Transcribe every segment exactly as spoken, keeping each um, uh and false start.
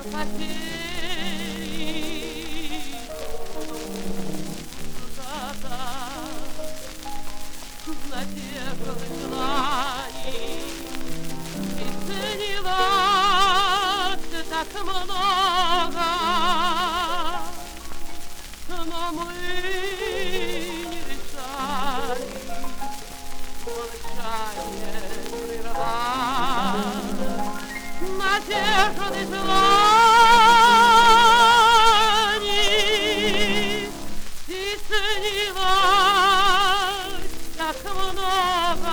потери. Да-да, надежды желаний и снилось так много, но мы не решали молчание прервать. Надежды желаний и снилось так много,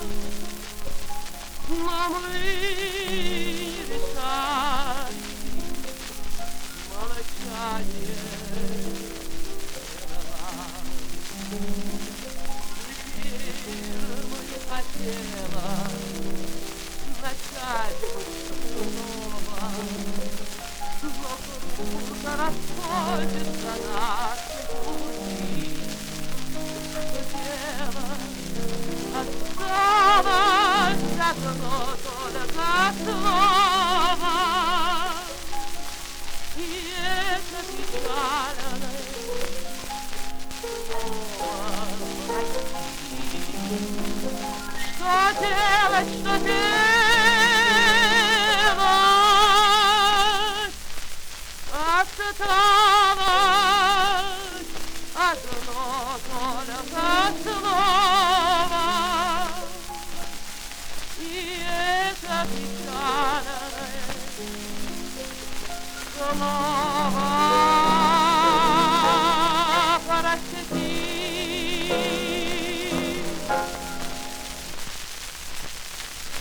но мы не решали молчание прервать. Теперь мы не хотела начать снова, но круто расходятся наши пути. Дело осталось одно только слово, и это печальное слово «прости». Что делать, что делать? Осталось одно только слово, и это печальное слово.